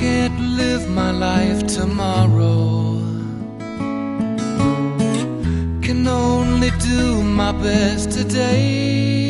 can't live my life tomorrow. Can only do my best today.